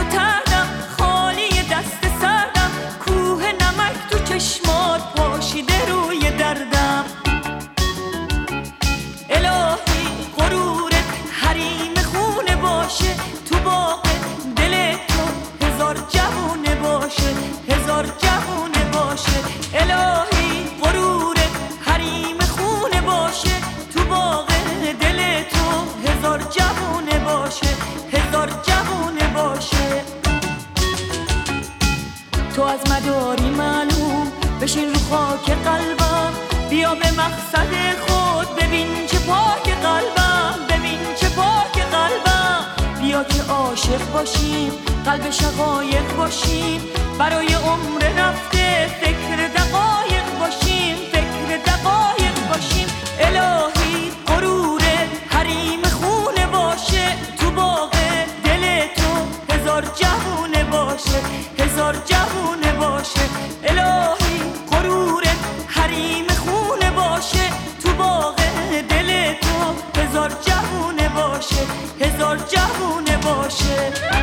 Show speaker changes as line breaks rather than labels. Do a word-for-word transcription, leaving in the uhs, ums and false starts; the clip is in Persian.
نتردم خالی دست سردم، کوه نمک تو چشمات پاشیده روی دردم. الهی غرورت حریم خونه باشه، تو باغ دل تو هزار جوونه باشه، هزار جوونه باشه. الهی غرورت حریم خونه باشه، تو باغ دل تو هزار جوونه باشه، هزار جوونه باشه. تو از مداری معلوم بشین رو خاک قلبم، بیا به مقصد خود ببین چه پاک قلبم، ببین چه پاک قلبم. بیا که عاشق باشیم، قلب شقایق باشیم، برای عمر رفته فکر دقایق باشیم، فکر دقایق باشیم. الهی غرور حریم خونه باشه، تو باغ دل تو هزار جوونه باشه، هزار جوونه باشه. الهی غرور حریم خونه باشه، تو باغ دل تو هزار جوونه باشه، هزار جوونه باشه.